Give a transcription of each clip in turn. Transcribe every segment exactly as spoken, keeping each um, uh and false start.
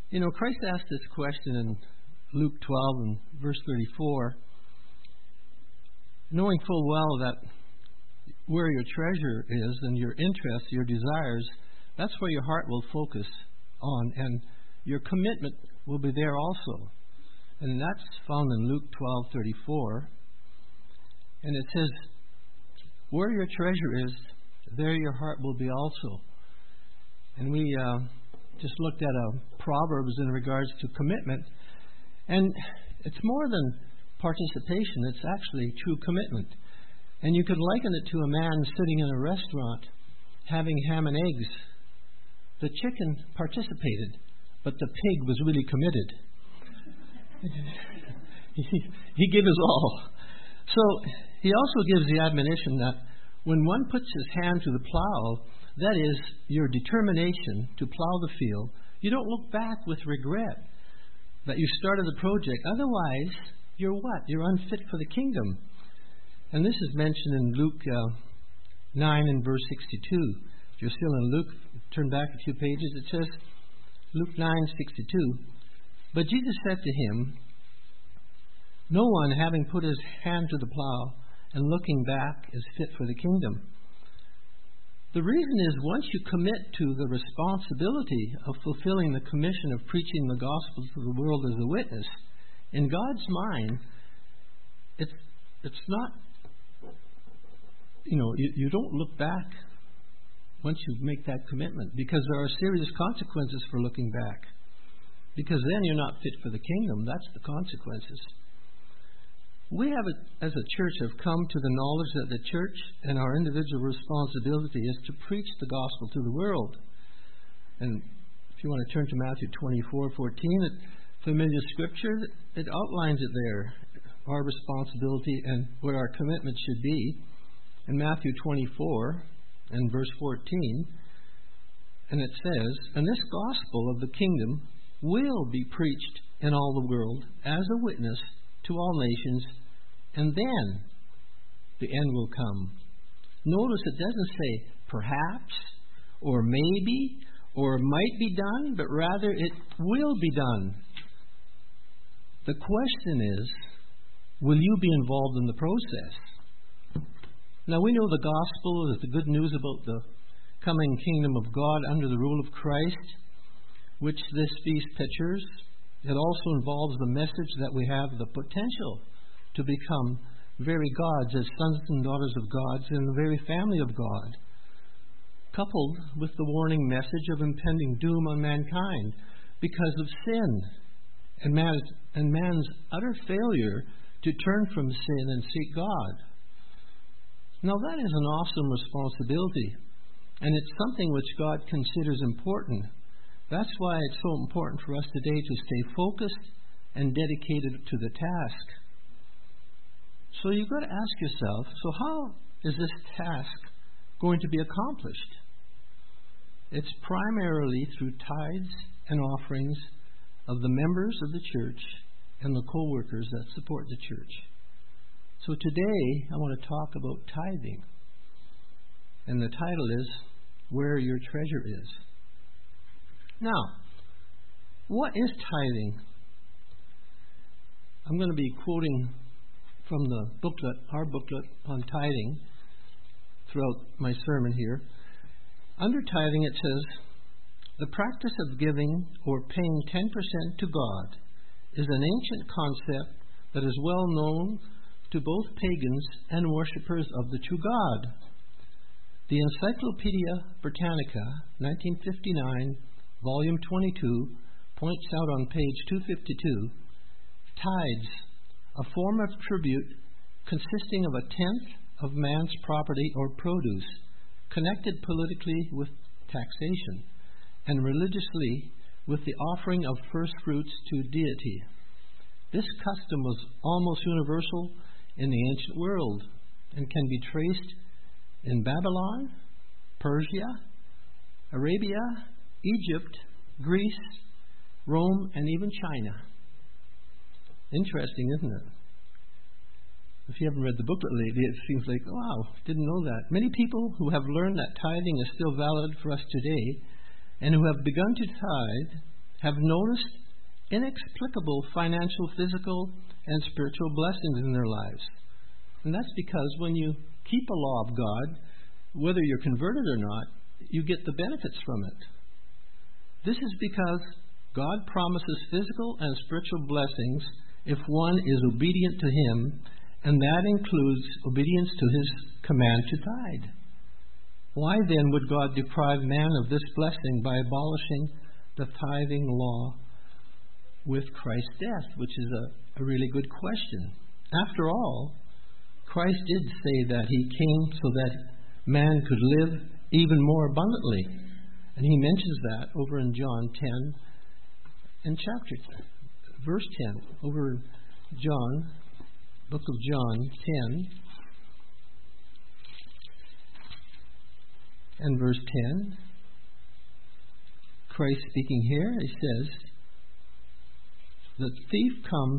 You know, Christ asked this question in Luke twelve and verse thirty-four, knowing full well that where your treasure is and your interests, your desires, that's where your heart will focus on, and your commitment will be there also. And that's found in Luke twelve thirty-four. And it says, where your treasure is, there your heart will be also. And we uh, just looked at a Proverbs in regards to commitment. And it's more than participation, it's actually true commitment. And you could liken it to a man sitting in a restaurant having ham and eggs. The chicken participated, but the pig was really committed. he, he gave his all. So he also gives the admonition that when one puts his hand to the plow, that is your determination to plow the field, you don't look back with regret that you started the project. Otherwise, you're what? You're unfit for the kingdom. And this is mentioned in Luke uh, nine and verse sixty-two. If you're still in Luke, turn back a few pages. It says, Luke nine sixty-two. But Jesus said to him, no one having put his hand to the plow and looking back is fit for the kingdom. The reason is once you commit to the responsibility of fulfilling the commission of preaching the gospel to the world as a witness, in God's mind, it's it's not, you know, you, you don't look back once you make that commitment, because there are serious consequences for looking back. Because then you're not fit for the kingdom. That's the consequences. We have, as a church, have come to the knowledge that the church and our individual responsibility is to preach the gospel to the world. And if you want to turn to Matthew twenty-four fourteen, it, familiar scripture, it outlines it there, our responsibility and what our commitment should be. In Matthew twenty-four and verse fourteen, and it says, and this gospel of the kingdom will be preached in all the world as a witness to all nations, and then the end will come. Notice it doesn't say perhaps or maybe or might be done, but rather it will be done. The question is, will you be involved in the process? Now we know the gospel is the good news about the coming kingdom of God under the rule of Christ, which this feast pictures. It also involves the message that we have the potential to become very gods, as sons and daughters of God in the very family of God, coupled with the warning message of impending doom on mankind because of sin and man's, and man's utter failure to turn from sin and seek God. Now that is an awesome responsibility, and it's something which God considers important. That's why it's so important for us today to stay focused and dedicated to the task. So you've got to ask yourself, so how is this task going to be accomplished? It's primarily through tithes and offerings of the members of the church and the co-workers that support the church. So today I want to talk about tithing. And the title is, Where Your Treasure Is. Now, what is tithing? I'm going to be quoting from the booklet, our booklet on tithing, throughout my sermon here. Under tithing it says, the practice of giving or paying ten percent to God is an ancient concept that is well known to both pagans and worshippers of the true God. The Encyclopedia Britannica, nineteen fifty-nine, volume twenty-two, points out on page two fifty-two, tithes, a form of tribute consisting of a tenth of man's property or produce, connected politically with taxation, and religiously with the offering of first fruits to deity. This custom was almost universal in the ancient world and can be traced in Babylon, Persia, Arabia, Egypt, Greece, Rome, and even China. Interesting, isn't it? If you haven't read the booklet lately, it seems like, wow, didn't know that. Many people who have learned that tithing is still valid for us today and who have begun to tithe have noticed inexplicable financial, physical, and spiritual blessings in their lives. And that's because when you keep a law of God, whether you're converted or not, you get the benefits from it. This is because God promises physical and spiritual blessings if one is obedient to Him, and that includes obedience to His command to tithe. Why then would God deprive man of this blessing by abolishing the tithing law with Christ's death? Which is a, a really good question. After all, Christ did say that He came so that man could live even more abundantly. And He mentions that over in John ten, in chapter, verse ten, over in John, book of John ten, and verse ten. Christ speaking here, He says, the thief comes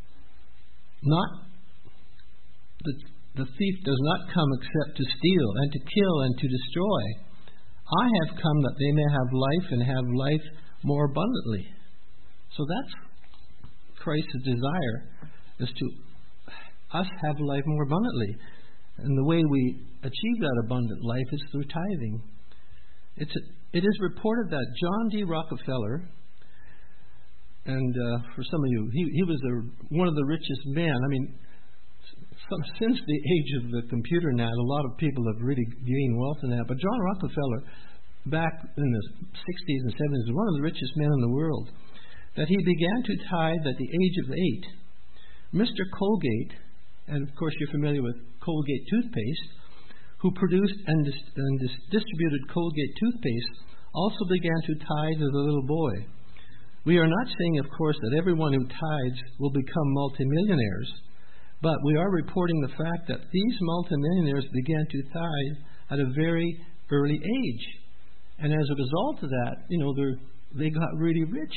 not, the, the thief does not come except to steal and to kill and to destroy. I have come that they may have life and have life more abundantly. So that's Christ's desire, is to us have life more abundantly. And the way we achieve that abundant life is through tithing. It's a, it is reported that John D. Rockefeller, and uh, for some of you, he, he was a, one of the richest men. I mean, some, since the age of the computer now, a lot of people have really gained wealth in that. But John Rockefeller, back in the sixties and seventies, was one of the richest men in the world. That he began to tithe at the age of eight. Mister Colgate, and of course you're familiar with Colgate toothpaste, who produced and, dis- and dis- distributed Colgate toothpaste, also began to tithe as a little boy. We are not saying, of course, that everyone who tithes will become multimillionaires, but we are reporting the fact that these multimillionaires began to tithe at a very early age. And as a result of that, you know, they got really rich.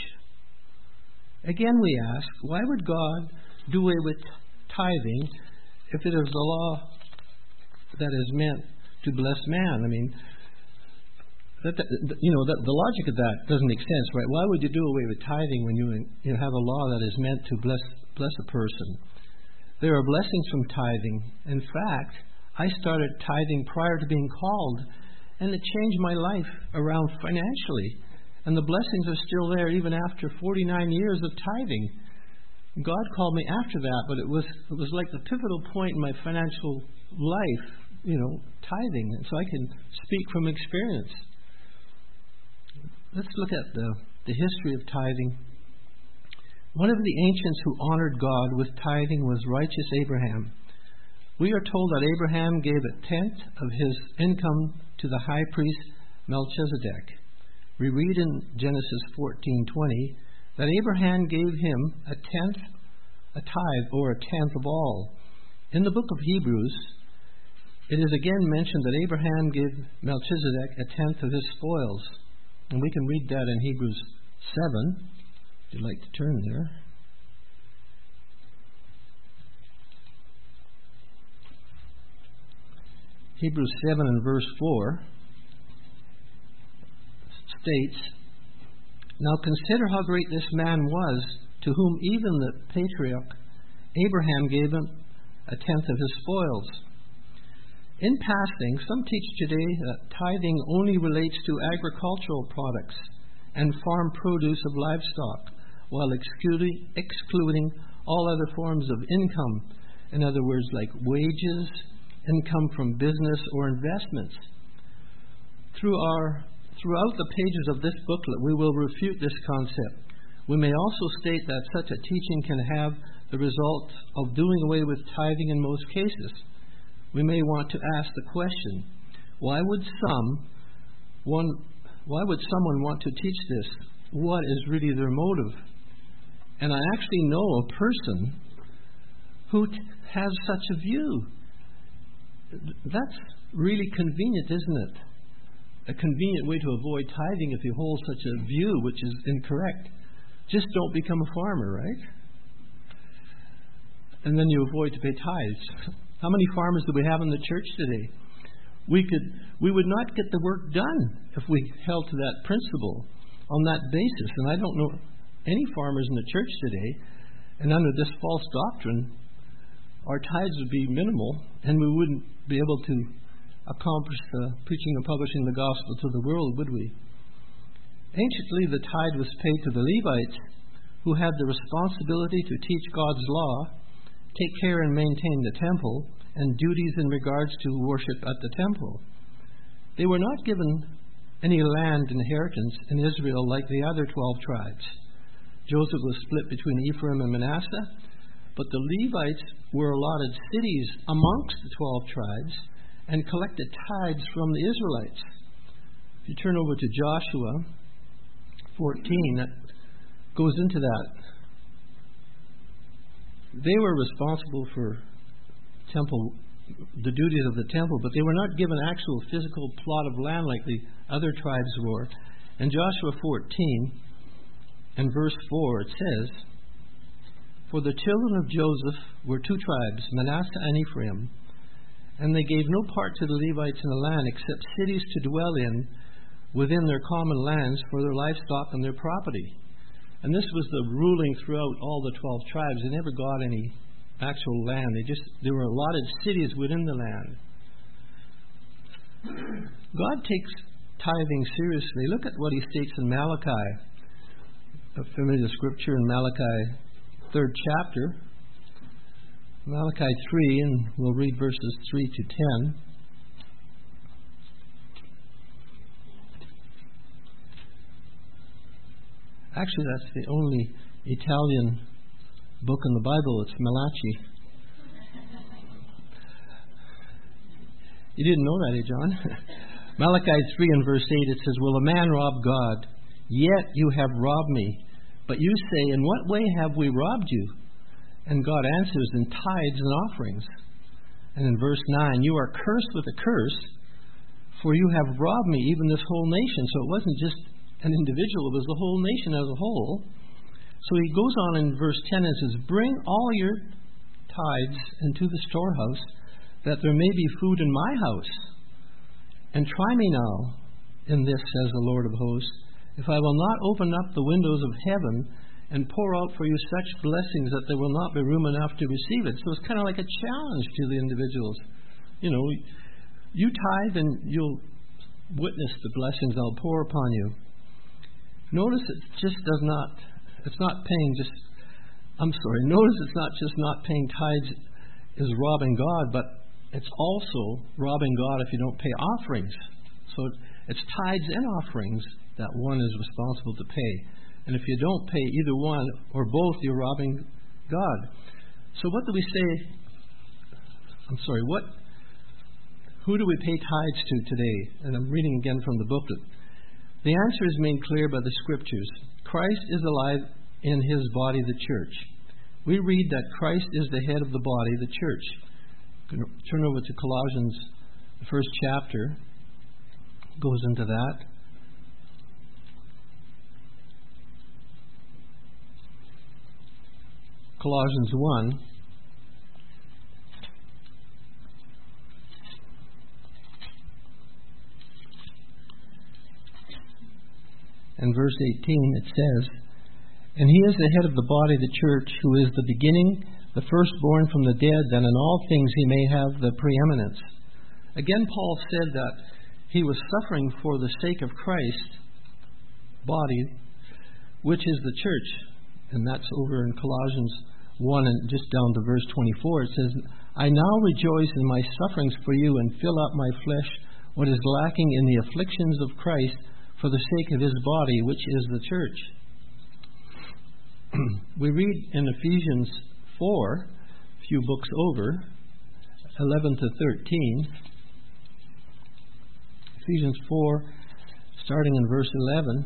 Again, we ask, why would God do away with tithing if it is a law that is meant to bless man? I mean, that, that, you know, that, the logic of that doesn't make sense, right? Why would you do away with tithing when you, you have a law that is meant to bless bless a person? There are blessings from tithing. In fact, I started tithing prior to being called, and it changed my life around financially. And the blessings are still there even after forty-nine years of tithing. God called me after that, but it was it was like the pivotal point in my financial life, you know, tithing. And so I can speak from experience. Let's look at the, the history of tithing. One of the ancients who honored God with tithing was righteous Abraham. We are told that Abraham gave a tenth of his income to the high priest Melchizedek. We read in Genesis fourteen twenty that Abraham gave him a tenth, a tithe, or a tenth of all. In the book of Hebrews, it is again mentioned that Abraham gave Melchizedek a tenth of his spoils. And we can read that in Hebrews seven, if you'd like to turn there. Hebrews seven and verse four states, "Now consider how great this man was, to whom even the patriarch Abraham gave him a tenth of his spoils." In passing, some teach today that tithing only relates to agricultural products and farm produce of livestock, while excluding, excluding all other forms of income. In other words, like wages, income from business or investments. Through our Throughout the pages of this booklet, we will refute this concept. We may also state that such a teaching can have the result of doing away with tithing in most cases. We may want to ask the question, why would some one why would someone want to teach this? What is really their motive? And I actually know a person who t- has such a view. That's really convenient, isn't it? A convenient way to avoid tithing if you hold such a view, which is incorrect. Just don't become a farmer, right? And then you avoid to pay tithes. How many farmers do we have in the church today? We could, we would not get the work done if we held to that principle. on that basis. And I don't know any farmers in the church today, and under this false doctrine, our tithes would be minimal, and we wouldn't be able to accomplish the preaching and publishing the gospel to the world, would we? Anciently, the tithe was paid to the Levites, who had the responsibility to teach God's law, take care and maintain the temple, and duties in regards to worship at the temple. They were not given any land inheritance in Israel like the other twelve tribes. Joseph was split between Ephraim and Manasseh, but the Levites were allotted cities amongst the twelve tribes and collected tithes from the Israelites. If you turn over to Joshua fourteen, that goes into that. They were responsible for temple, the duties of the temple, but they were not given actual physical plot of land like the other tribes were. In Joshua fourteen and verse four, it says, "For the children of Joseph were two tribes, Manasseh and Ephraim, and they gave no part to the Levites in the land except cities to dwell in within their common lands for their livestock and their property." And this was the ruling throughout all the twelve tribes. They never got any actual land. They just there were allotted cities within the land. God takes tithing seriously. Look at what he states in Malachi, a familiar scripture in Malachi, third chapter. Malachi three, and we'll read verses three to ten. Actually, that's the only Italian book in the Bible. It's Malachi. You didn't know that, eh, John? Malachi three and verse eight, it says, "Will a man rob God? Yet you have robbed me. But you say, in what way have we robbed you? And God answers, in tithes and offerings." And in verse nine, "You are cursed with a curse, for you have robbed me, even this whole nation." So it wasn't just an individual, it was the whole nation as a whole. So he goes on in verse ten and says, "Bring all your tithes into the storehouse, that there may be food in my house. And try me now in this, says the Lord of hosts, if I will not open up the windows of heaven and pour out for you such blessings that there will not be room enough to receive it." So it's kind of like a challenge to the individuals. You know, you tithe and you'll witness the blessings I'll pour upon you. Notice it just does not, it's not paying just, I'm sorry, notice it's not just not paying tithes is robbing God, but it's also robbing God if you don't pay offerings. So it's tithes and offerings that one is responsible to pay. And if you don't pay either one or both, you're robbing God. So what do we say? I'm sorry, what? Who do we pay tithes to today? And I'm reading again from the booklet. The answer is made clear by the scriptures. Christ is alive in his body, the church. We read that Christ is the head of the body, the church. Turn over to Colossians, the first chapter. Goes into that. Colossians one. And verse eighteen, it says, "And he is the head of the body, the church, who is the beginning, the firstborn from the dead, that in all things he may have the preeminence." Again, Paul said that he was suffering for the sake of Christ's body, which is the church. And that's over in Colossians one and just down to verse twenty-four. It says, "I now rejoice in my sufferings for you and fill up my flesh what is lacking in the afflictions of Christ for the sake of his body, which is the church." We read in Ephesians four, a few books over, eleven to thirteen. Ephesians four, starting in verse eleven,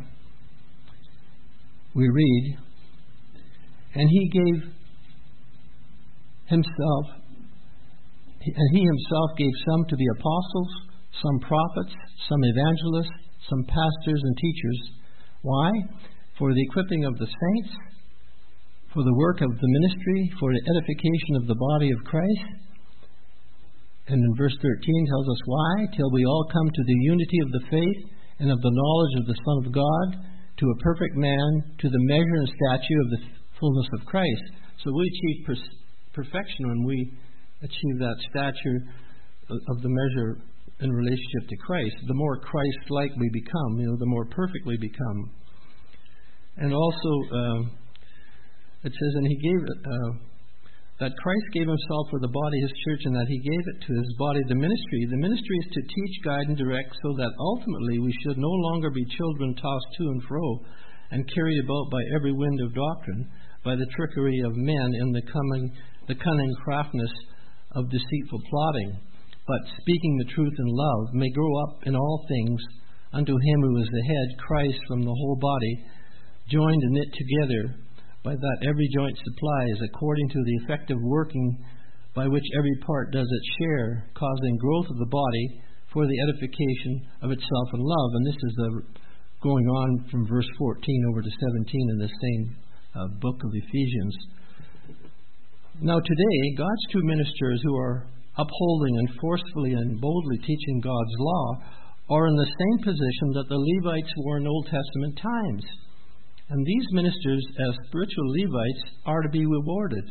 we read, "And he gave himself, and he himself gave some to be apostles, some prophets, some evangelists, some pastors and teachers." Why? "For the equipping of the saints, for the work of the ministry, for the edification of the body of Christ." And in verse thirteen tells us why. "Till we all come to the unity of the faith and of the knowledge of the Son of God, to a perfect man, to the measure and stature of the fullness of Christ. So we achieve per- perfection when we achieve that stature of the measure in relationship to Christ. The more Christ-like we become, you know, the more perfect we become. And also, uh, it says, and he gave uh, that Christ gave himself for the body, his church, and that he gave it to his body, the ministry. The ministry is to teach, guide, and direct, so that ultimately we should no longer be children tossed to and fro and carried about by every wind of doctrine, by the trickery of men and the, coming, the cunning craftiness of deceitful plotting, but speaking the truth in love, may grow up in all things unto him who is the head, Christ, from the whole body, joined and knit together by that every joint supplies, according to the effective working by which every part does its share, causing growth of the body for the edification of itself in love. And this is the going on from verse fourteen over to seventeen in the same uh, book of Ephesians. Now today, God's two ministers who are upholding and forcefully and boldly teaching God's law are in the same position that the Levites were in Old Testament times. And these ministers, as spiritual Levites, are to be rewarded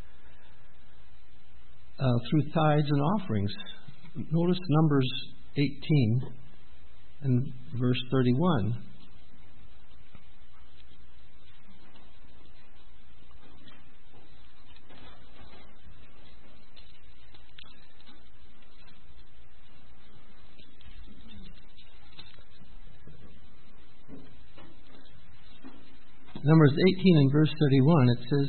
uh, through tithes and offerings. Notice Numbers eighteen and verse thirty-one. Numbers eighteen and verse thirty-one, it says,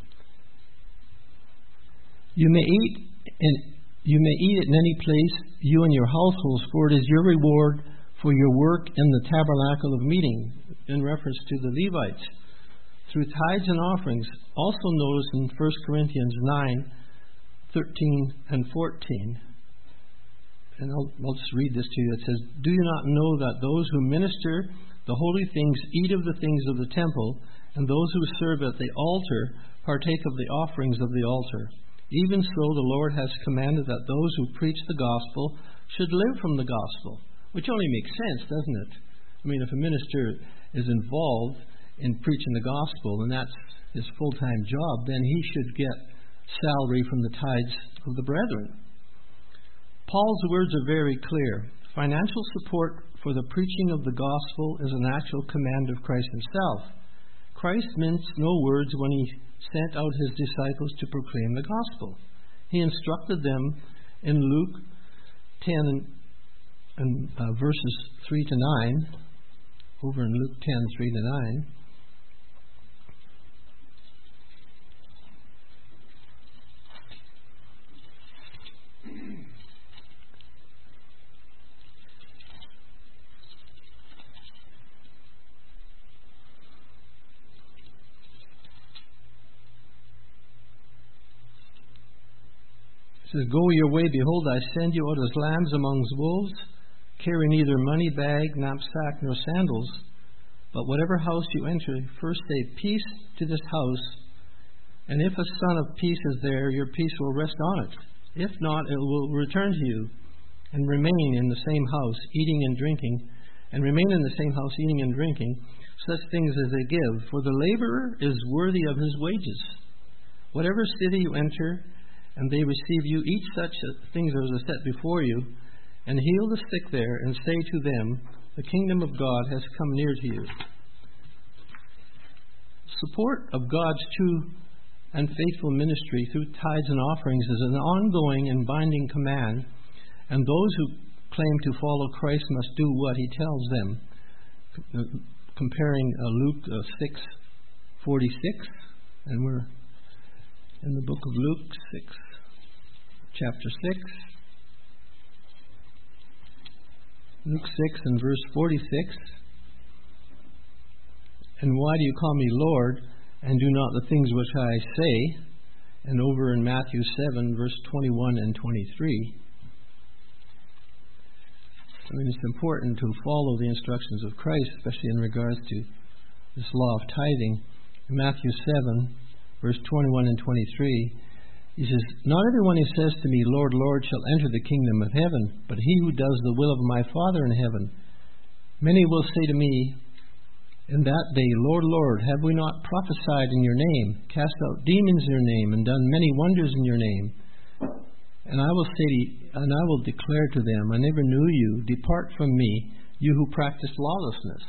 You may eat in you may eat it in any place, you and your households, for it is your reward for your work in the tabernacle of meeting, in reference to the Levites, through tithes and offerings. Also notice in First Corinthians nine, thirteen and fourteen. And I'll, I'll just read this to you. It says, Do you not know that those who minister the holy things eat of the things of the temple, and those who serve at the altar partake of the offerings of the altar? Even so, the Lord has commanded that those who preach the gospel should live from the gospel. Which only makes sense, doesn't it? I mean, if a minister is involved in preaching the gospel, and that's his full-time job, then he should get salary from the tithes of the brethren. Paul's words are very clear. Financial support for the preaching of the gospel is an actual command of Christ himself. Christ minced no words when he sent out his disciples to proclaim the gospel. He instructed them in Luke ten and, and uh, verses three to nine, over in Luke ten, three to nine. It says, Go your way, behold, I send you out as lambs amongst wolves. Carry neither money bag, knapsack, nor sandals. But whatever house you enter, first say, Peace to this house. And if a son of peace is there, your peace will rest on it. If not, it will return to you, and remain in the same house, eating and drinking, and remain in the same house, eating and drinking, such things as they give. For the laborer is worthy of his wages. Whatever city you enter, and they receive you, eat such things as are set before you, and heal the sick there, and say to them, The kingdom of God has come near to you. Support of God's true and faithful ministry through tithes and offerings is an ongoing and binding command, and those who claim to follow Christ must do what he tells them. Comparing uh, Luke uh, six forty-six, and we're in the book of Luke six, chapter six. Luke six and verse forty-six. And why do you call me Lord, and do not the things which I say? And over in Matthew seven, verse twenty-one and twenty-three. I mean, it's important to follow the instructions of Christ, especially in regards to this law of tithing. In Matthew seven, verse twenty-one and twenty-three, he says, Not everyone who says to me, Lord, Lord, shall enter the kingdom of heaven, but he who does the will of my Father in heaven. Many will say to me In that day, Lord, Lord, have we not prophesied in your name, cast out demons in your name, and done many wonders in your name? And I will say, and I will declare to them, I never knew you. Depart from me, you who practice lawlessness.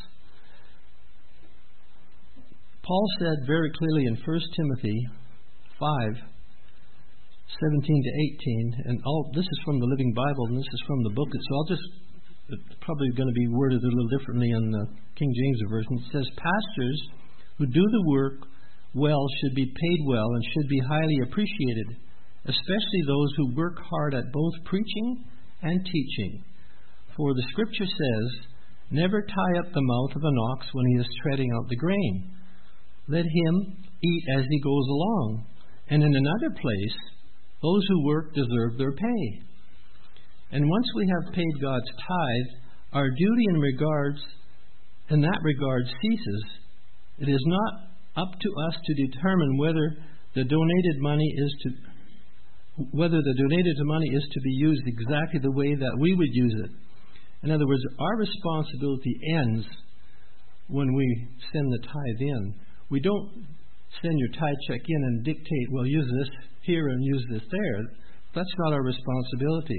Paul said very clearly in First Timothy five, seventeen to eighteen, and all this is from the Living Bible, and this is from the book. So I'll just, it's probably going to be worded a little differently in the King James Version. It says, pastors who do the work well should be paid well and should be highly appreciated, especially those who work hard at both preaching and teaching. For the Scripture says, never tie up the mouth of an ox when he is treading out the grain. Let him eat as he goes along. And in another place, those who work deserve their pay. And once we have paid God's tithe, our duty in regards, in that regard ceases. It is not up to us to determine whether the donated money is to whether the donated money is to be used exactly the way that we would use it. In other words, our responsibility ends when we send the tithe in. We don't send your tithe check in and dictate, well, use this here and use this there. That's not our responsibility.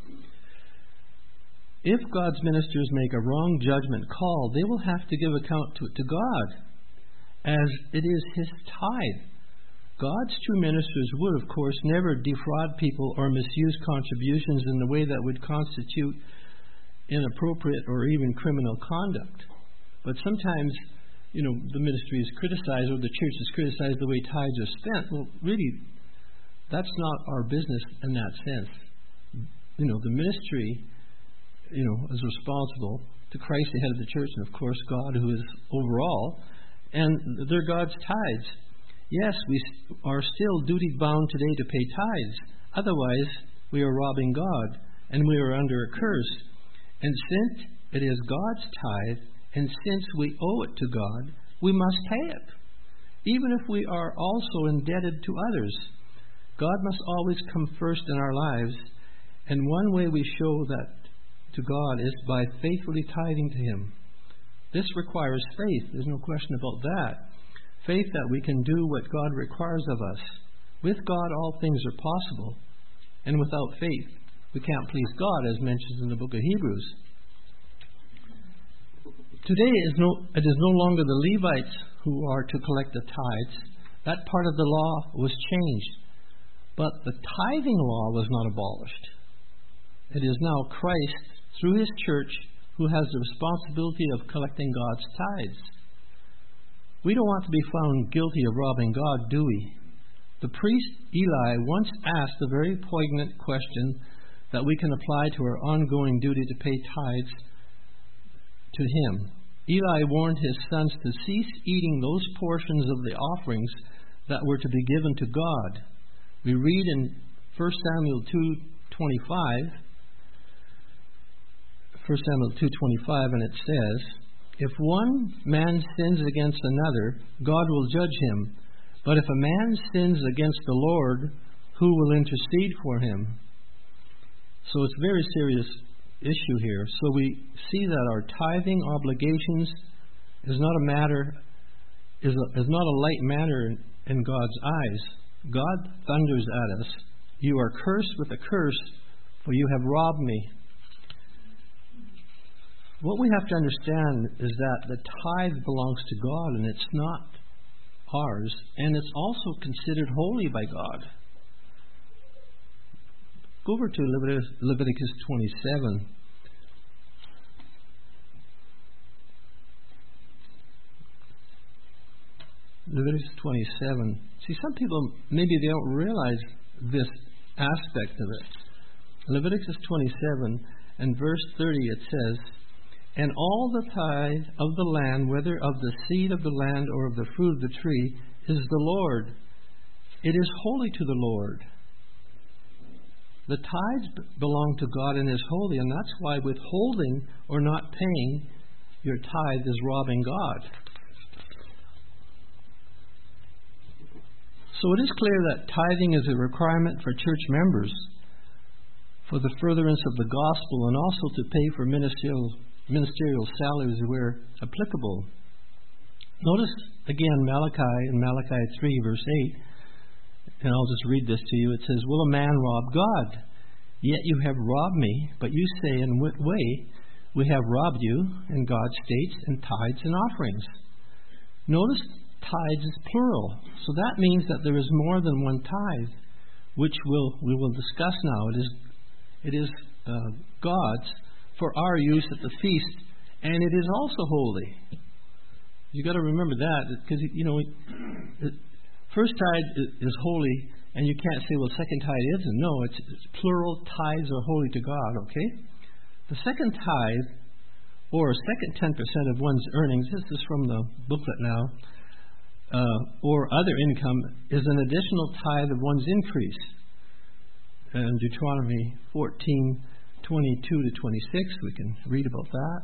If God's ministers make a wrong judgment call, they will have to give account to it to God, as it is His tithe. God's true ministers would, of course, never defraud people or misuse contributions in the way that would constitute inappropriate or even criminal conduct. But sometimes, you know, the ministry is criticized or the church is criticized the way tithes are spent. Well, really, that's not our business in that sense. You know, the ministry, you know, is responsible to Christ, the head of the church, and of course God, who is over all, and they're God's tithes. Yes, we are still duty-bound today to pay tithes. Otherwise, we are robbing God, and we are under a curse. And since it is God's tithe, and since we owe it to God, we must pay it, even if we are also indebted to others. God must always come first in our lives, and one way we show that to God is by faithfully tithing to Him. This requires faith. There's no question about that. Faith that we can do what God requires of us. With God, all things are possible, and without faith, we can't please God, as mentioned in the book of Hebrews. Today, it is no, it is no longer the Levites who are to collect the tithes. That part of the law was changed. But the tithing law was not abolished. It is now Christ, through His church, who has the responsibility of collecting God's tithes. We don't want to be found guilty of robbing God, do we? The priest Eli once asked a very poignant question that we can apply to our ongoing duty to pay tithes to Him. Eli warned his sons to cease eating those portions of the offerings that were to be given to God. We read in First Samuel two twenty-five, First Samuel two twenty-five, and it says, if one man sins against another, God will judge him. But if a man sins against the Lord, who will intercede for him? So it's a very serious issue here. So we see that our tithing obligations is not a matter, is, a, is not a light matter in, in God's eyes. God thunders at us, you are cursed with a curse, for you have robbed me. What we have to understand is that the tithe belongs to God, and it's not ours, and it's also considered holy by God. Go over to Leviticus, Leviticus twenty-seven. Leviticus twenty-seven. See, some people, maybe they don't realize this aspect of it. Leviticus twenty-seven and verse thirty, it says, and all the tithe of the land, whether of the seed of the land or of the fruit of the tree, is the Lord. It is holy to the Lord. The tithes belong to God and is holy, and that's why withholding or not paying your tithe is robbing God. So it is clear that tithing is a requirement for church members for the furtherance of the gospel and also to pay for ministerial, ministerial salaries where applicable. Notice again Malachi in Malachi three, verse eight, and I'll just read this to you. It says, "Will a man rob God? Yet you have robbed me, but you say, in what way we have robbed you?" And God states, "in tithes and offerings." Notice tithes is plural. So that means that there is more than one tithe, which we'll, we will discuss now. It is, it is uh, God's for our use at the feast, and it is also holy. You've got to remember that, because, you know, it, first tithe is holy, and you can't say, well, second tithe isn't. No, it's, it's plural. Tithes are holy to God, okay? The second tithe, or second ten percent of one's earnings, this is from the booklet now, uh, or other income, is an additional tithe of one's increase. And Deuteronomy fourteen, twenty-two to twenty-six, we can read about that.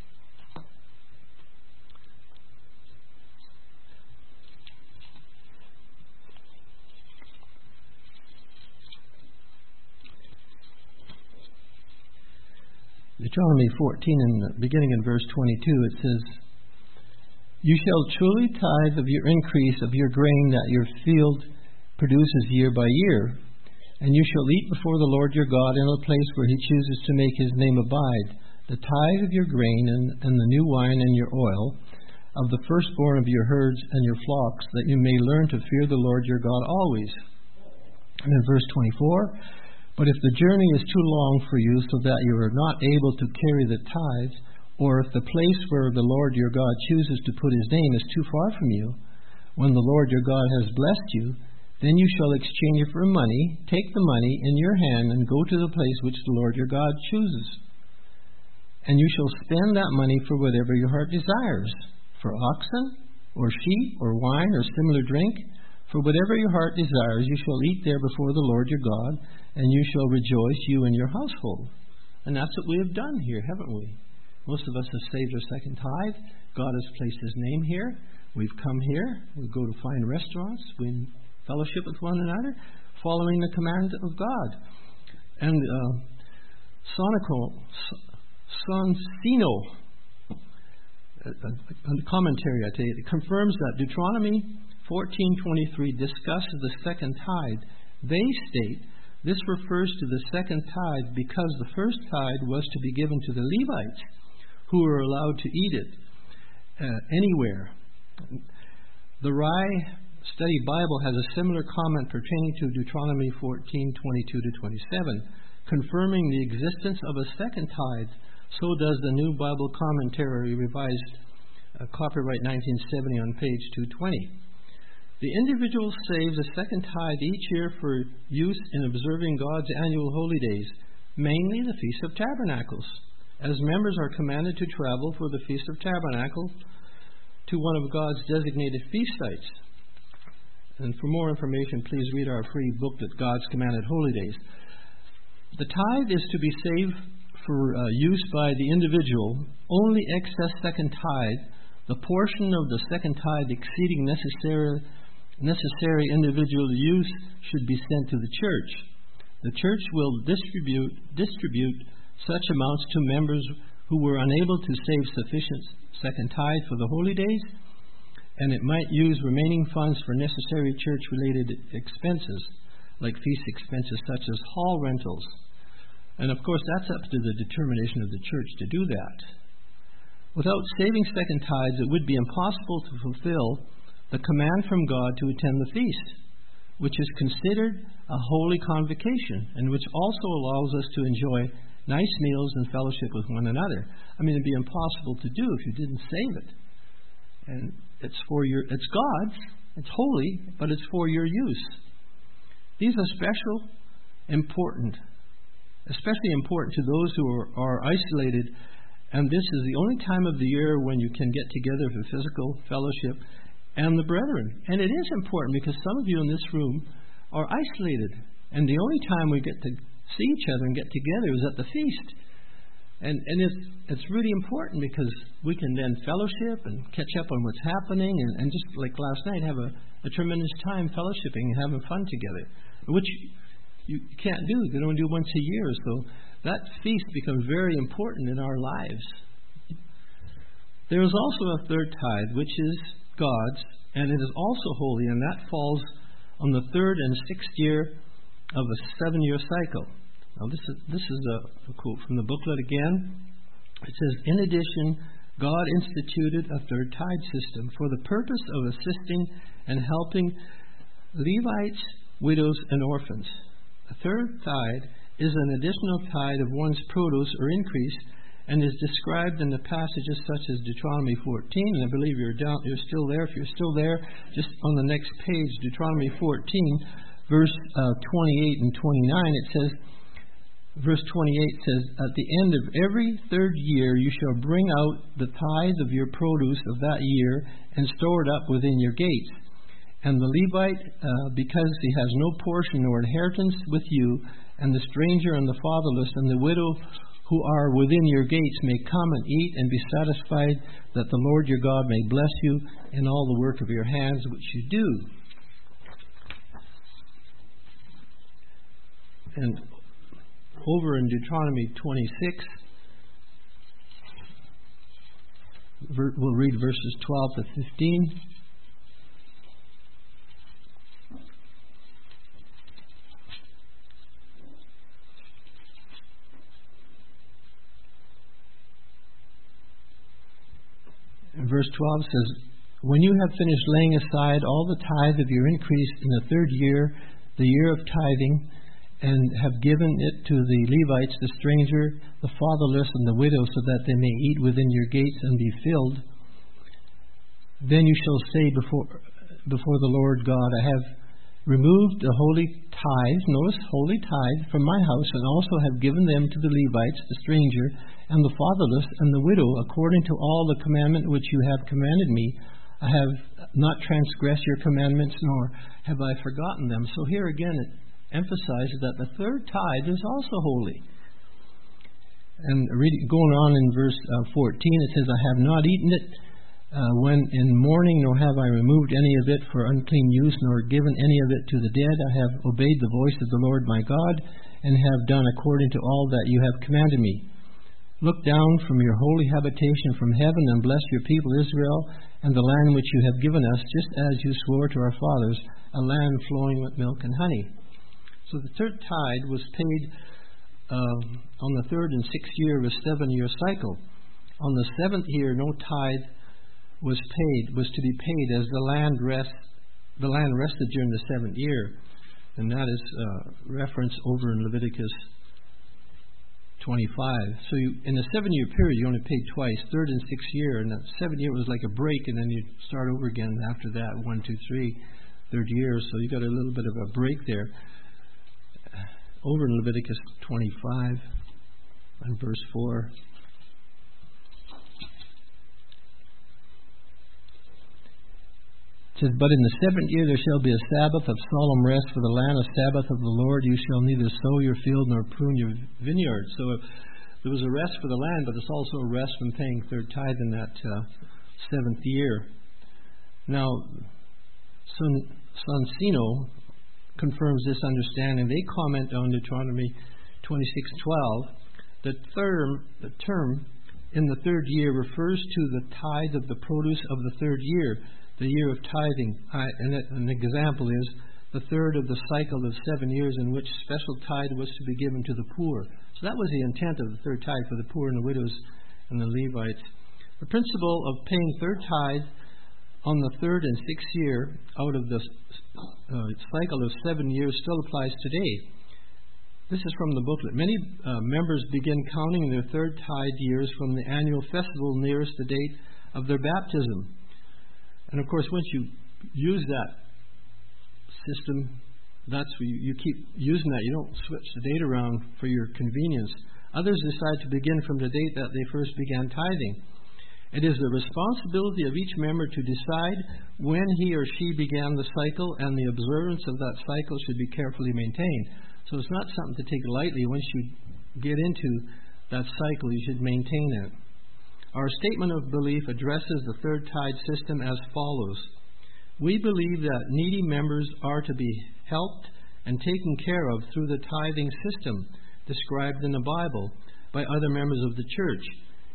Deuteronomy fourteen, and beginning in verse twenty-two, it says, "You shall truly tithe of your increase of your grain that your field produces year by year, and you shall eat before the Lord your God in a place where he chooses to make his name abide, the tithe of your grain and, and the new wine and your oil, of the firstborn of your herds and your flocks, that you may learn to fear the Lord your God always." And in verse twenty-four, "But if the journey is too long for you, so that you are not able to carry the tithes, or if the place where the Lord your God chooses to put his name is too far from you, when the Lord your God has blessed you, then you shall exchange it for money, take the money in your hand, and go to the place which the Lord your God chooses. And you shall spend that money for whatever your heart desires, for oxen, or sheep, or wine, or similar drink. For whatever your heart desires, you shall eat there before the Lord your God, and you shall rejoice, you and your household." And that's what we have done here, haven't we? Most of us have saved our second tithe. God has placed his name here. We've come here. We go to fine restaurants. We fellowship with one another, following the command of God. And uh, Sonico, Sonsino, a, a, a commentary, I tell you, it confirms that Deuteronomy fourteen twenty-three discusses the second tithe. They state this refers to the second tithe because the first tithe was to be given to the Levites, who were allowed to eat it uh, anywhere. The Rye Study Bible has a similar comment pertaining to Deuteronomy fourteen twenty-two to twenty-seven, confirming the existence of a second tithe. So does the New Bible Commentary, revised uh, copyright nineteen seventy, on page two twenty. The individual saves a second tithe each year for use in observing God's annual holy days, mainly the Feast of Tabernacles, as members are commanded to travel for the Feast of Tabernacles to one of God's designated feast sites. And for more information, please read our free booklet, God's Commanded Holy Days. The tithe is to be saved for uh, use by the individual. Only excess second tithe, the portion of the second tithe exceeding necessary necessary individual use, should be sent to the church. The church will distribute distribute such amounts to members who were unable to save sufficient second tithe for the holy days, and it might use remaining funds for necessary church-related expenses, like feast expenses such as hall rentals. And of course, that's up to the determination of the church to do that. Without saving second tithes, it would be impossible to fulfill the command from God to attend the feast, which is considered a holy convocation, and which also allows us to enjoy nice meals and fellowship with one another. I mean, it'd be impossible to do if you didn't save it. And it's for your, it's God's, it's holy, but it's for your use. These are special, important, especially important to those who are, are isolated, and this is the only time of the year when you can get together for physical fellowship and the brethren. And it is important because some of you in this room are isolated, and the only time we get to see each other and get together is at the feast. And and it's it's really important because we can then fellowship and catch up on what's happening, and, and just like last night, have a, a tremendous time fellowshipping and having fun together, which you can't do. You can only do once a year. So that feast becomes very important in our lives. There is also a third tithe, which is gods, and it is also holy, and that falls on the third and sixth year of a seven-year cycle. Now, this is this is a, a quote from the booklet again. It says, in addition, God instituted a third tithe system for the purpose of assisting and helping Levites, widows, and orphans. A third tithe is an additional tithe of one's produce or increase, and is described in the passages such as Deuteronomy fourteen. And I believe you're down, you're still there. If you're still there, just on the next page, Deuteronomy fourteen, verse uh, twenty-eight and twenty-nine, it says, verse twenty-eight says, at the end of every third year you shall bring out the tithe of your produce of that year and store it up within your gates. And the Levite, uh, because he has no portion nor inheritance with you, and the stranger and the fatherless and the widow who are within your gates may come and eat and be satisfied, that the Lord your God may bless you in all the work of your hands which you do. And over in Deuteronomy twenty-six, we'll read verses twelve to fifteen. Verse twelve says, when you have finished laying aside all the tithe of your increase in the third year, the year of tithing, and have given it to the Levites, the stranger, the fatherless, and the widow, so that they may eat within your gates and be filled, then you shall say before, before the Lord God, I have removed the holy tithe, notice, holy tithe, from my house, and also have given them to the Levites, the stranger, and the fatherless, and the widow, according to all the commandment which you have commanded me. I have not transgressed your commandments, nor have I forgotten them. So here again it emphasizes that the third tithe is also holy. And reading, going on in verse uh, fourteen, it says, I have not eaten it uh, when in mourning, nor have I removed any of it for unclean use, nor given any of it to the dead. I have obeyed the voice of the Lord my God, and have done according to all that you have commanded me. Look down from your holy habitation from heaven, and bless your people Israel, and the land which you have given us, just as you swore to our fathers, a land flowing with milk and honey. So the third tithe was paid uh, on the third and sixth year of a seven-year cycle. On the seventh year, no tithe was paid, was to be paid, as the land rest, the land rested during the seventh year, and that is uh, referenced over in Leviticus twenty-five. So you, in a seven-year period, you only paid twice, third and sixth year, and that seventh year was like a break, and then you start over again after that, one, two, three, third year. So you got a little bit of a break there. Over in Leviticus twenty-five and verse four. It says, but in the seventh year there shall be a Sabbath of solemn rest for the land, a Sabbath of the Lord. You shall neither sow your field nor prune your vineyard. So there was a rest for the land, but it's also a rest from paying third tithe in that uh, seventh year. Now, Soncino confirms this understanding. They comment on Deuteronomy twenty-six twelve. The term, the term in the third year refers to the tithe of the produce of the third year, the year of tithing. I, and an example is the third of the cycle of seven years in which special tithe was to be given to the poor. So that was the intent of the third tithe, for the poor and the widows and the Levites. The principle of paying third tithe on the third and sixth year out of the uh, cycle of seven years still applies today. This is from the booklet. Many uh, members begin counting their third tithe years from the annual festival nearest the date of their baptism. And of course, once you use that system, that's where you, you keep using that. You don't switch the date around for your convenience. Others decide to begin from the date that they first began tithing. It is the responsibility of each member to decide when he or she began the cycle, and the observance of that cycle should be carefully maintained. So it's not something to take lightly. Once you get into that cycle, you should maintain it. Our statement of belief addresses the third tithe system as follows. We believe that needy members are to be helped and taken care of through the tithing system described in the Bible by other members of the church.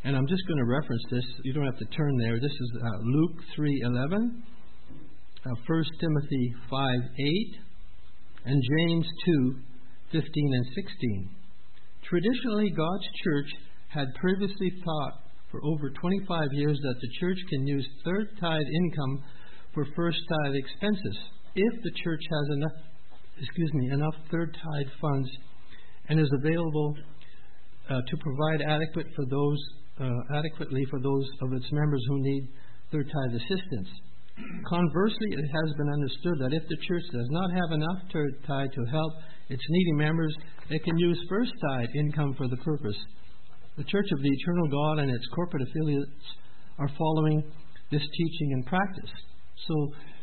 And I'm just going to reference this. You don't have to turn there. This is uh, Luke three eleven, uh, First Timothy five eight, and James two fifteen and sixteen. Traditionally, God's church had previously taught for over twenty-five years that the church can use third tithe income for first tithe expenses if the church has enough, excuse me, enough third tithe funds and is available uh, to provide adequate for those uh, adequately for those of its members who need third tithe assistance. Conversely, it has been understood that if the church does not have enough third tithe to help its needy members, it can use first tithe income for the purpose. The Church of the Eternal God and its corporate affiliates are following this teaching and practice. So,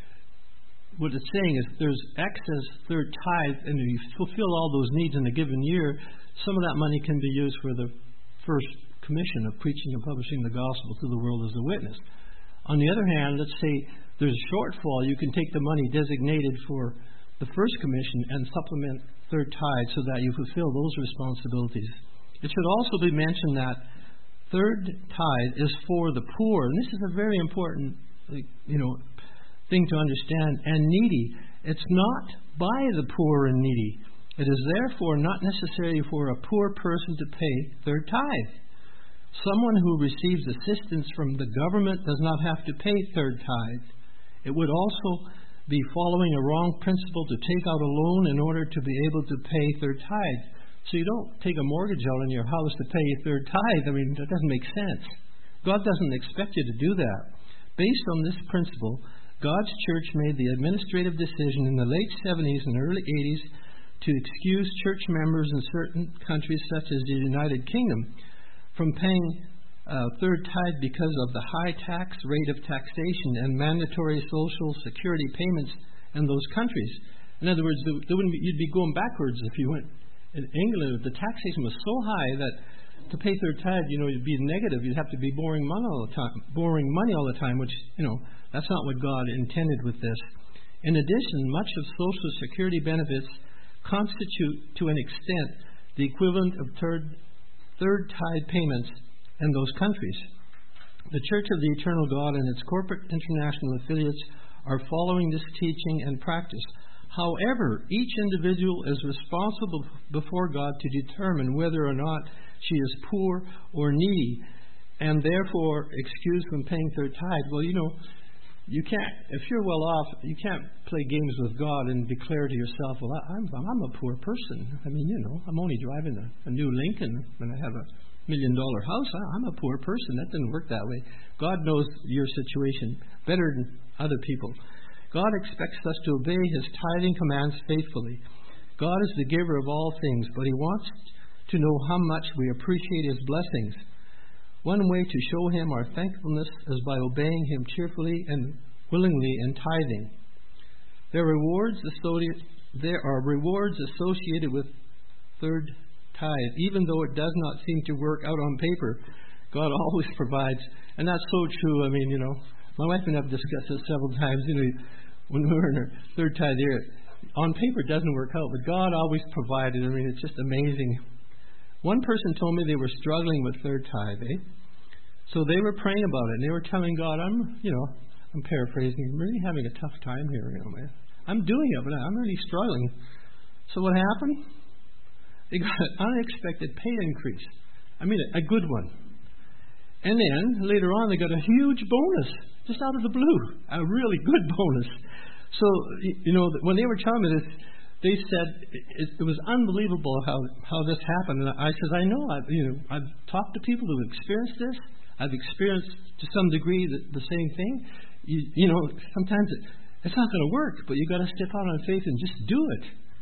what it's saying is there's excess third tithe, and if you fulfill all those needs in a given year, some of that money can be used for the first commission of preaching and publishing the gospel to the world as a witness. On the other hand, let's say there's a shortfall, you can take the money designated for the first commission and supplement third tithe so that you fulfill those responsibilities. It should also be mentioned that third tithe is for the poor, and this is a very important, you know, thing to understand, and needy. It's not by the poor and needy. It is therefore not necessary for a poor person to pay third tithe. Someone who receives assistance from the government does not have to pay third tithe. It would also be following a wrong principle to take out a loan in order to be able to pay third tithe. So you don't take a mortgage out on your house to pay your third tithe. I mean, that doesn't make sense. God doesn't expect you to do that. Based on this principle, God's church made the administrative decision in the late seventies and early eighties to excuse church members in certain countries, such as the United Kingdom, from paying uh, third tithe because of the high tax rate of taxation and mandatory social security payments in those countries. In other words, there wouldn't be, you'd be going backwards if you went. In England, the taxation was so high that to pay third tithe, you know, you'd be negative. You'd have to be borrowing money all the time, borrowing money all the time, which, you know, that's not what God intended with this. In addition, much of Social Security benefits constitute, to an extent, the equivalent of third, third tithe payments in those countries. The Church of the Eternal God and its corporate international affiliates are following this teaching and practice. However, each individual is responsible before God to determine whether or not she is poor or needy, and therefore excused from paying third tithe. Well, you know, you can't, if you're well off, you can't play games with God and declare to yourself, well, I'm, I'm a poor person. I mean, you know, I'm only driving a, a new Lincoln when I have a million dollar house. I'm a poor person. That doesn't work that way. God knows your situation better than other people. God expects us to obey His tithing commands faithfully. God is the giver of all things, but He wants to know how much we appreciate His blessings. One way to show Him our thankfulness is by obeying Him cheerfully and willingly in tithing. There are rewards associated, there are rewards associated with third tithe, even though it does not seem to work out on paper. God always provides, and that's so true. I mean, you know, my wife and I have discussed this several times. You know, when we were in our third tithe year, on paper it doesn't work out, but God always provided. I mean, it's just amazing. One person told me they were struggling with third tithe, eh? So they were praying about it, and they were telling God, I'm, you know, I'm paraphrasing, I'm really having a tough time here, you know, man. I'm doing it, but I'm really struggling. So what happened? They got an unexpected pay increase. I mean, a, a good one. And then, later on, they got a huge bonus, just out of the blue. A really good bonus. So, you know, when they were telling me this, they said it, it was unbelievable how, how this happened. And I said, I know, I've, you know, I've talked to people who've experienced this. I've experienced, to some degree, the, the same thing. You, you know, sometimes it, it's not going to work, but you've got to step out on faith and just do it.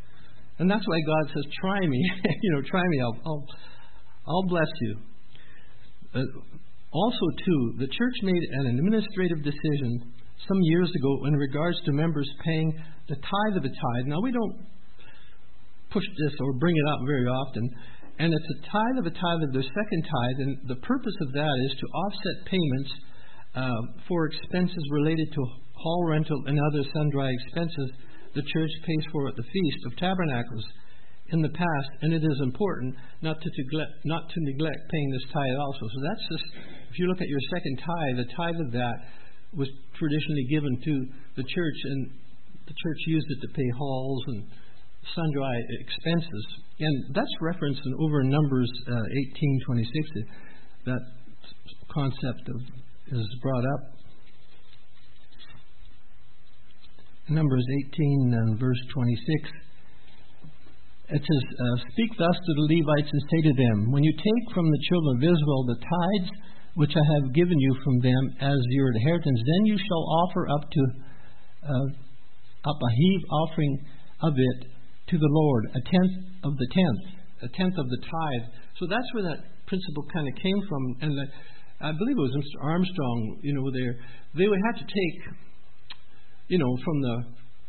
And that's why God says, try me. you know, try me. I'll, I'll, I'll bless you. Uh, also, too, the church made an administrative decision some years ago in regards to members paying the tithe of a tithe. Now, we don't push this or bring it up very often. And it's a tithe of a tithe of their second tithe. And the purpose of that is to offset payments uh, for expenses related to hall rental and other sundry expenses the church pays for at the Feast of Tabernacles. in the past, and it is important not to neglect, not to neglect paying this tithe also. So that's just, if you look at your second tithe, the tithe of that was traditionally given to the church, and the church used it to pay halls and sundry expenses. And that's referenced in over in Numbers uh, eighteen twenty-six. That concept of is brought up. Numbers eighteen and verse twenty-six. It says, uh, "Speak thus to the Levites and say to them, when you take from the children of Israel the tithes which I have given you from them as your inheritance, then you shall offer up to uh, up a heave offering of it to the Lord, a tenth of the tenth, a tenth of the tithe." So that's where that principle kind of came from. And the, I believe it was Mister Armstrong, you know, there they would have to take, you know, from the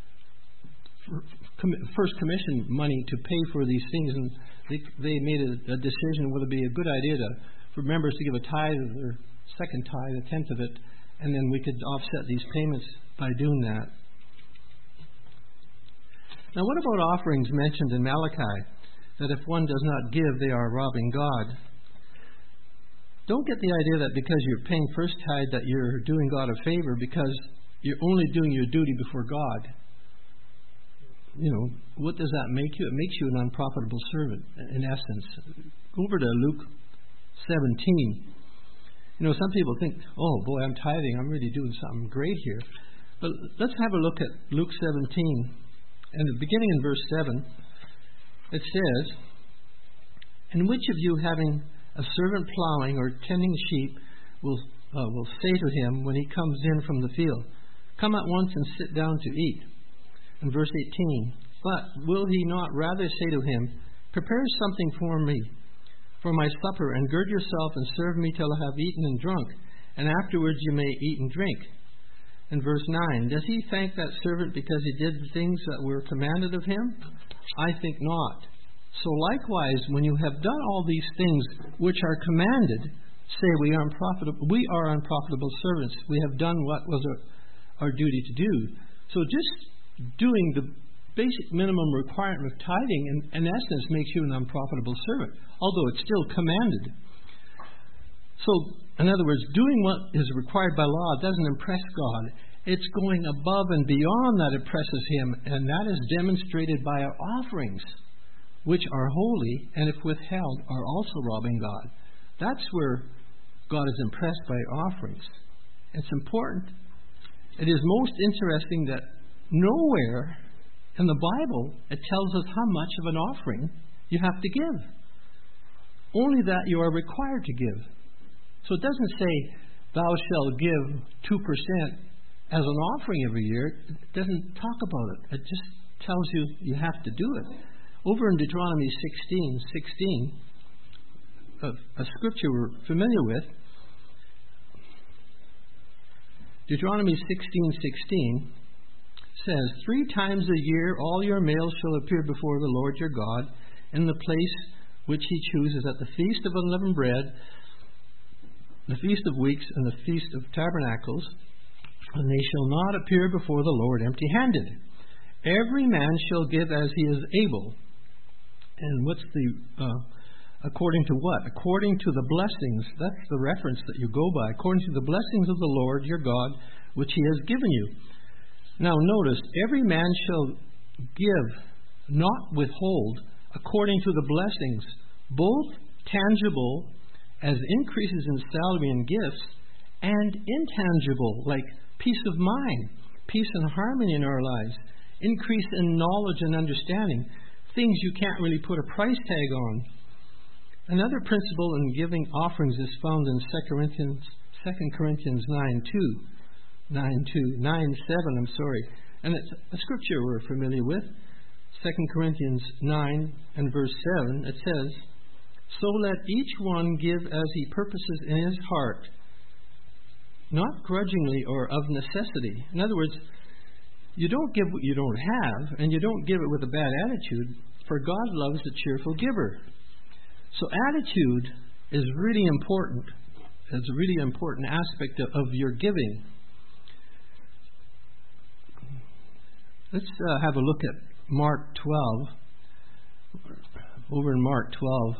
First Commission money to pay for these things, and they, they made a, a decision whether it be a good idea to, for members to give a tithe of their second tithe, a tenth of it, and then we could offset these payments by doing that. Now, what about offerings mentioned in Malachi, that if one does not give, they are robbing God? Don't get the idea that because you're paying first tithe that you're doing God a favor, because you're only doing your duty before God. You know, what does that make you? It makes you an unprofitable servant, in essence. Go over to Luke seventeen. You know, some people think, oh, boy, I'm tithing. I'm really doing something great here. But let's have a look at Luke seventeen. And beginning in verse seven, it says, "And which of you, having a servant plowing or tending sheep, will uh, will say to him when he comes in from the field, 'Come at once and sit down to eat'?" In verse eighteen, "But will he not rather say to him, 'Prepare something for me, for my supper, and gird yourself and serve me till I have eaten and drunk, and afterwards you may eat and drink'?" In verse nine, "Does he thank that servant because he did the things that were commanded of him? I think not. So likewise, when you have done all these things which are commanded, say we are unprofitable, we are unprofitable servants. We have done what was our, our duty to do." So just doing the basic minimum requirement of tithing, in, in essence, makes you an unprofitable servant, although it's still commanded. So, in other words, doing what is required by law doesn't impress God. It's going above and beyond that impresses Him, and that is demonstrated by our offerings, which are holy, and if withheld, are also robbing God. That's where God is impressed by offerings. It's important. It is most interesting that nowhere in the Bible it tells us how much of an offering you have to give. Only that you are required to give. So it doesn't say, "Thou shalt give two percent as an offering every year." It doesn't talk about it. It just tells you you have to do it. Over in Deuteronomy sixteen sixteen, a, a scripture we're familiar with, Deuteronomy sixteen sixteen says, "Three times a year all your males shall appear before the Lord your God in the place which He chooses, at the feast of unleavened bread, the feast of weeks, and the feast of tabernacles, and they shall not appear before the Lord empty-handed. Every man shall give as he is able." And what's the uh, according to what? According to the blessings. That's the reference that you go by. According to the blessings of the Lord your God, which He has given you. Now notice, every man shall give, not withhold, according to the blessings, both tangible, as increases in salary and gifts, and intangible, like peace of mind, peace and harmony in our lives, increase in knowledge and understanding, things you can't really put a price tag on. Another principle in giving offerings is found in Second Corinthians nine two. nine two, nine seven, I'm sorry. And it's a scripture we're familiar with. Second Corinthians nine and verse seven, it says, "So let each one give as he purposes in his heart, not grudgingly or of necessity." In other words, you don't give what you don't have, and you don't give it with a bad attitude, for God loves a cheerful giver. So attitude is really important. It's a really important aspect of, of your giving. Let's uh, have a look at Mark twelve. over in Mark twelve.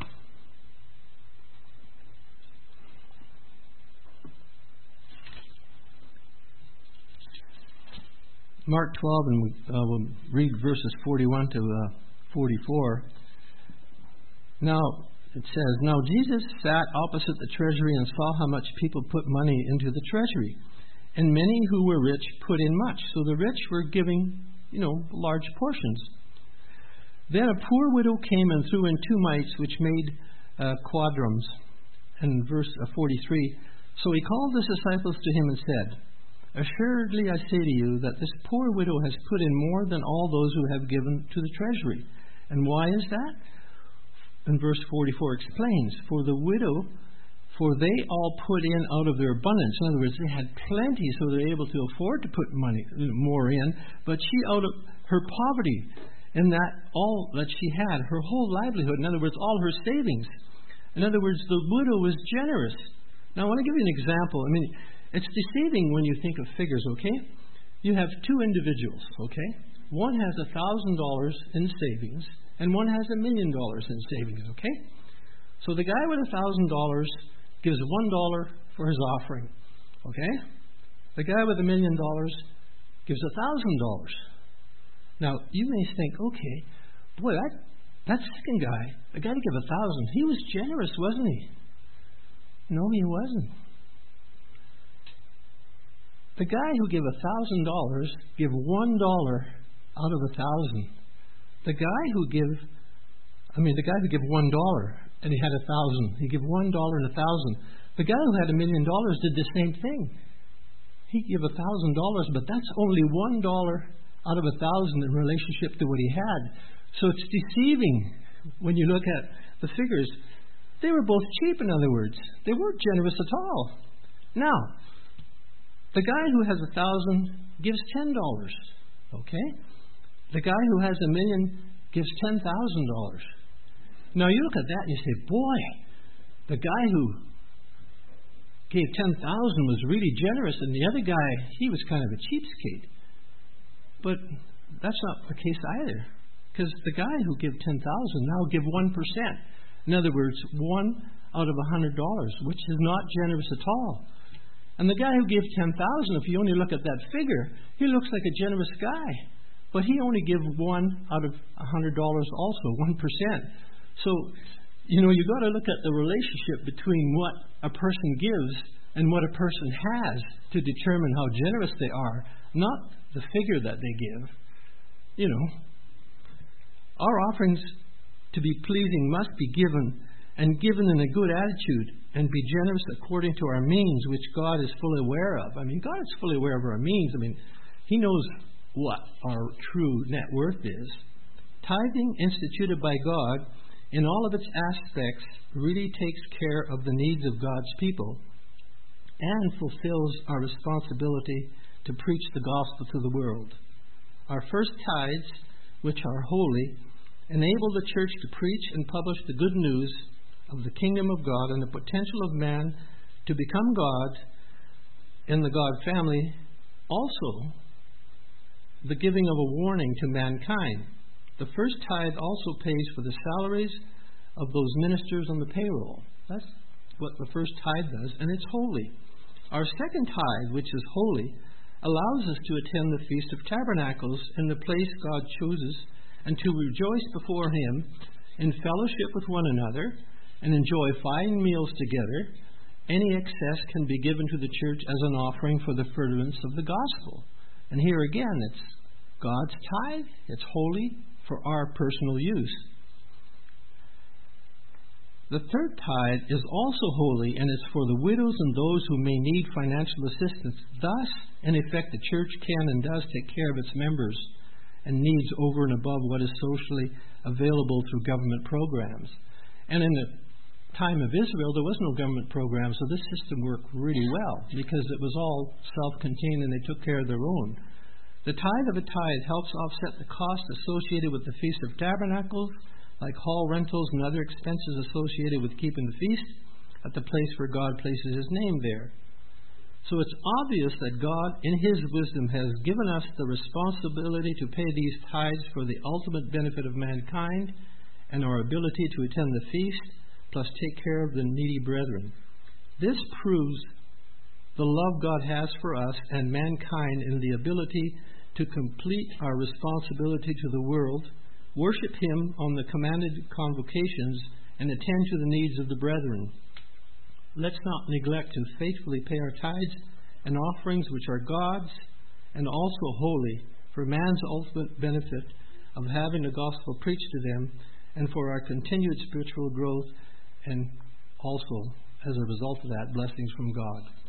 Mark twelve, and uh, we'll read verses forty-one to uh, forty-four. Now, it says, Now Jesus sat opposite the treasury and saw how much people put money into the treasury. And many who were rich put in much. So the rich were giving, you know, large portions. Then a poor widow came and threw in two mites, which made uh, quadrans. And verse uh, forty-three, So he called his disciples to him and said, Assuredly I say to you that this poor widow has put in more than all those who have given to the treasury. And why is that? And verse forty-four explains, For the widow, for they all put in out of their abundance. In other words, they had plenty, so they're able to afford to put money more in. But she, out of her poverty, and that all that she had, her whole livelihood, in other words, all her savings. In other words, the widow was generous. Now, I want to give you an example. I mean, it's deceiving when you think of figures, okay? You have two individuals, okay? One has a thousand dollars in savings, and one has a million dollars in savings, okay? So the guy with a thousand dollars gives one dollar for his offering, okay? The guy with a million dollars gives a thousand dollars. Now you may think, okay, boy, that that second guy, the guy to give a thousand, he was generous, wasn't he? No, he wasn't. The guy who gave a thousand dollars give one dollar out of a thousand. The guy who give, I mean, the guy who gave one dollar and he had a thousand, he gave one dollar and a thousand. The guy who had a million dollars did the same thing. He gave a thousand dollars, but that's only one dollar out of a thousand in relationship to what he had. So it's deceiving when you look at the figures. They were both cheap, in other words. They weren't generous at all. Now, the guy who has a thousand gives ten dollars. Okay? The guy who has a million gives ten thousand dollars. Now you look at that and you say, boy, the guy who gave ten thousand was really generous, and the other guy, he was kind of a cheapskate. But that's not the case either, because the guy who gave ten thousand now give one percent. In other words, one out of a hundred dollars, which is not generous at all. And the guy who gave ten thousand, if you only look at that figure, he looks like a generous guy. But he only gave one out of a hundred dollars also, one percent. So, you know, you've got to look at the relationship between what a person gives and what a person has to determine how generous they are, not the figure that they give. You know, our offerings to be pleasing must be given, and given in a good attitude, and be generous according to our means, which God is fully aware of. I mean, God is fully aware of our means. I mean, He knows what our true net worth is. Tithing, instituted by God in all of its aspects, really takes care of the needs of God's people and fulfills our responsibility to preach the gospel to the world. Our first tithes, which are holy, enable the church to preach and publish the good news of the kingdom of God and the potential of man to become God in the God family. Also, the giving of a warning to mankind. The first tithe also pays for the salaries of those ministers on the payroll. That's what the first tithe does, and it's holy. Our second tithe, which is holy, allows us to attend the Feast of Tabernacles in the place God chooses, and to rejoice before Him in fellowship with one another and enjoy fine meals together. Any excess can be given to the church as an offering for the furtherance of the gospel. And here again, it's God's tithe. It's holy for our personal use. The third tithe is also holy, and is for the widows and those who may need financial assistance. Thus, in effect, the church can and does take care of its members and needs over and above what is socially available through government programs. And in the time of Israel, there was no government program, so this system worked really well because it was all self-contained and they took care of their own. The tithe of a tithe helps offset the cost associated with the Feast of Tabernacles, like hall rentals and other expenses associated with keeping the feast at the place where God places His name there. So it's obvious that God, in His wisdom, has given us the responsibility to pay these tithes for the ultimate benefit of mankind and our ability to attend the feast, plus take care of the needy brethren. This proves the love God has for us and mankind in the ability to complete our responsibility to the world, worship Him on the commanded convocations, and attend to the needs of the brethren. Let's not neglect to faithfully pay our tithes and offerings, which are God's and also holy, for man's ultimate benefit of having the gospel preached to them and for our continued spiritual growth, and also, as a result of that, blessings from God.